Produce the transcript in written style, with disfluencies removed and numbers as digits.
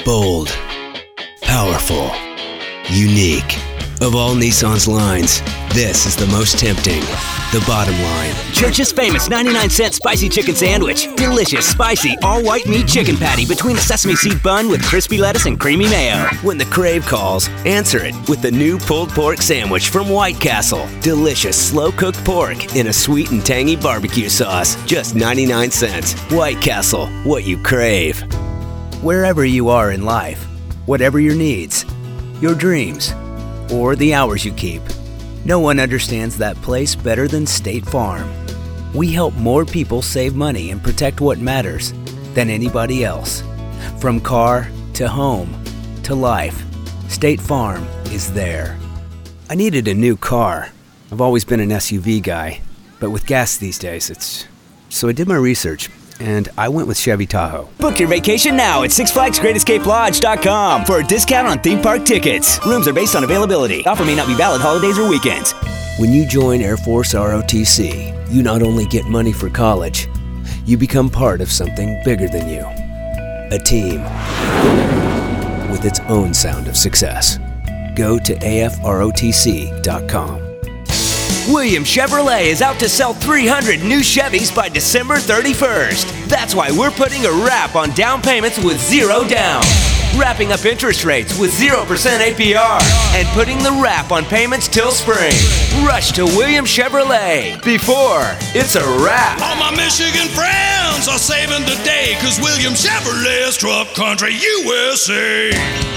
Bold, powerful, unique. Of all Nissan's lines, this is the most tempting. The bottom line. Church's famous 99-cent spicy chicken sandwich. Delicious, spicy, all-white meat chicken patty between a sesame seed bun with crispy lettuce and creamy mayo. When the crave calls, answer it with the new pulled pork sandwich from White Castle. Delicious, slow-cooked pork in a sweet and tangy barbecue sauce. Just 99 cents. White Castle, what you crave. Wherever you are in life, whatever your needs, your dreams, or the hours you keep, no one understands that place better than State Farm. We help more people save money and protect what matters than anybody else. From car to home to life, State Farm is there. I needed a new car. I've always been an SUV guy, but with gas these days, So I did my research, and I went with Chevy Tahoe. Book your vacation now at SixFlagsGreatEscapeLodge.com for a discount on theme park tickets. Rooms are based on availability. Offer may not be valid holidays or weekends. When you join Air Force ROTC, you not only get money for college, you become part of something bigger than you. A team with its own sound of success. Go to AFROTC.com. Williams Chevrolet is out to sell 300 new Chevys by December 31st. That's why we're putting a wrap on down payments with zero down. Wrapping up interest rates with 0% APR. And putting the wrap on payments till spring. Rush to Williams Chevrolet before it's a wrap. All my Michigan friends are saving today, 'cause Williams Chevrolet's Truck Country USA.